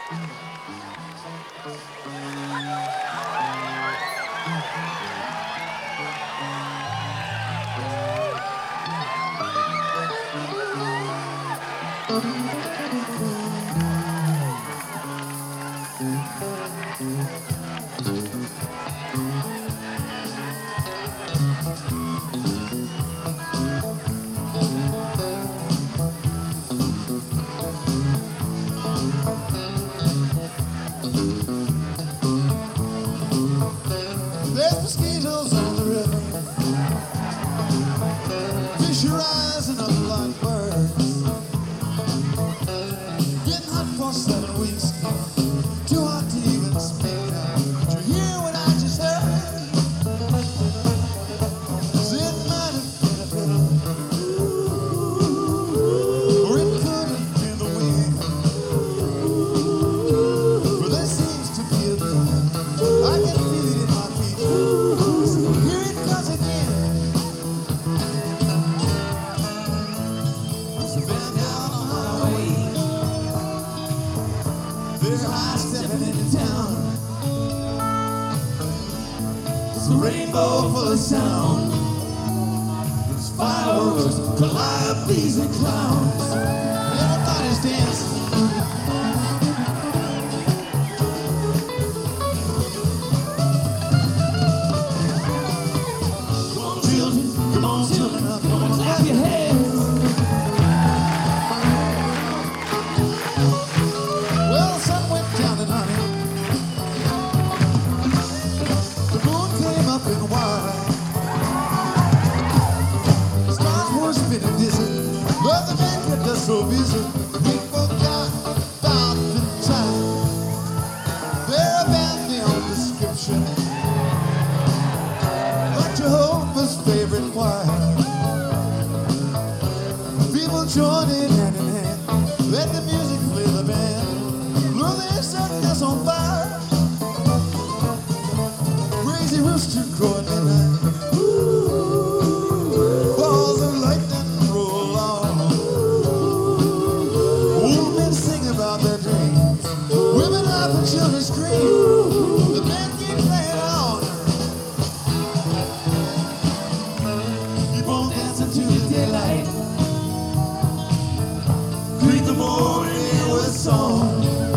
There's mosquitoes on the river, fish are rising up like birds. Getting hot for 7 weeks, too hot to even speak now. Did you hear what I just heard? It might have been a bitter, or it could have been the wind. But there seems to be a beat. I can feel it in my feet. Here it comes again. It's a band down the highway. They're high stepping into town. It's a rainbow full of sound. It's fireworks, calliopes and clowns. Everybody's dancing. Come on, children, come on, children, come on, clap your hands. Well, the sun went down and honey, the moon came up and wide. The stars were spinning dizzy, but the man kept us so busy, we forgot about the time. They're about the old description, like Jehovah's favorite choir. People join in hand, let the music play the band. Blow their sadness on fire. Crazy rooster crow at midnight. Balls of lightning roll on. Old men sing about their dreams. Women laugh and children scream. The men keep playing on. Keep on dancing to the daylight. Greet the morning with song.